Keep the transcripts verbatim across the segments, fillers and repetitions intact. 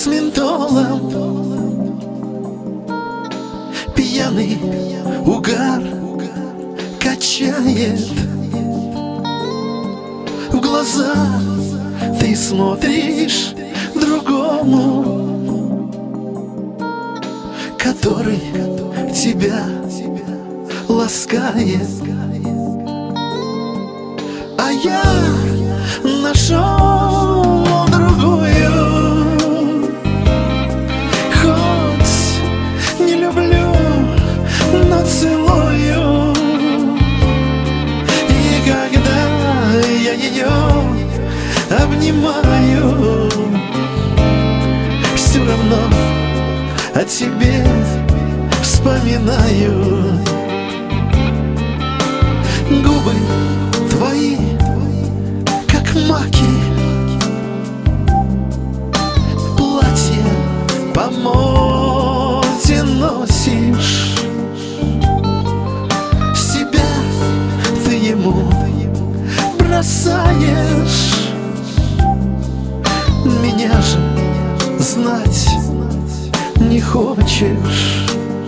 с ментолом, пьяный угар качает. В глаза ты смотришь другому, который тебя ласкает. А я нашел другую, хоть не люблю, но целую. И когда я ее обнимаю, все равно о тебе вспоминаю. Губы твои, как маки, платье по моде носишь. Себя ты ему бросаешь, меня же знать не хочешь.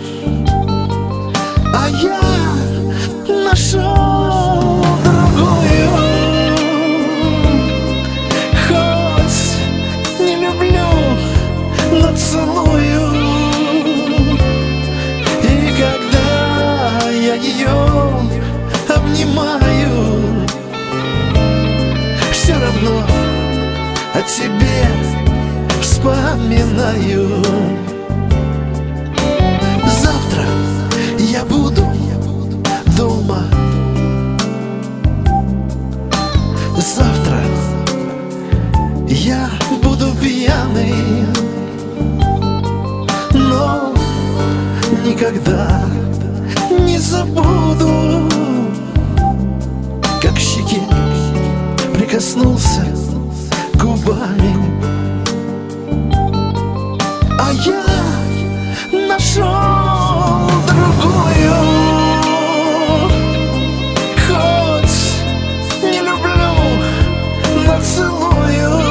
А я нашел другую, хоть не люблю, но целую. И когда я ее обнимаю, все равно о тебе вспоминаю. Завтра я буду дома, завтра я буду пьяный, но никогда не забуду, как к щеке прикоснулся губами. А я нашел другую, хоть не люблю, но целую.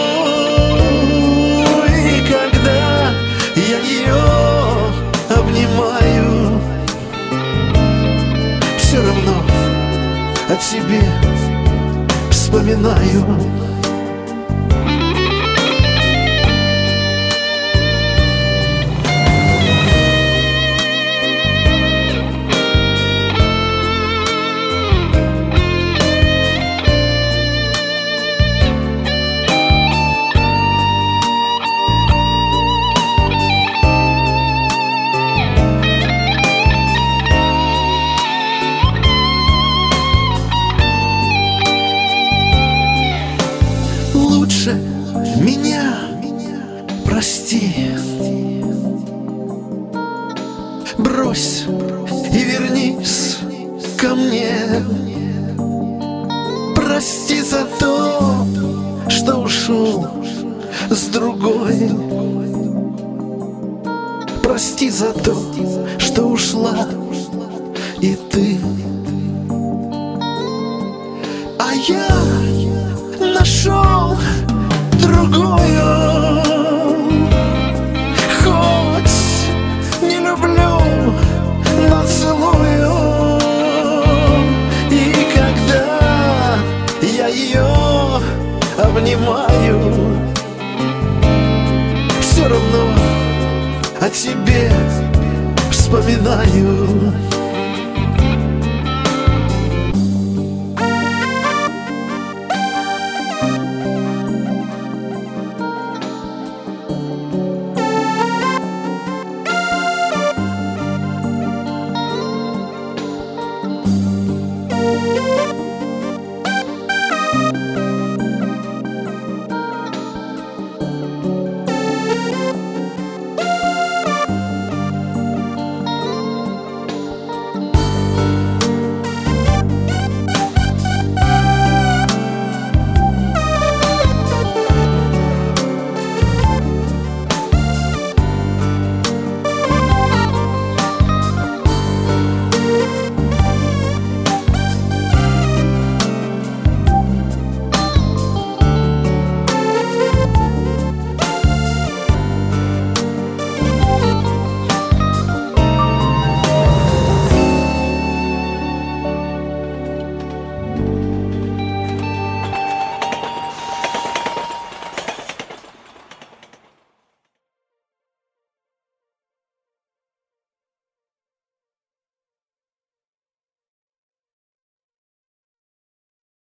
И когда я ее обнимаю, все равно о тебе вспоминаю. Лучше меня прости, брось и вернись ко мне. Прости за то, что ушел с другой. Прости за то, что ушла и ты. А я нашел другую, хоть не люблю, но целую. И когда я ее обнимаю, все равно о тебе вспоминаю.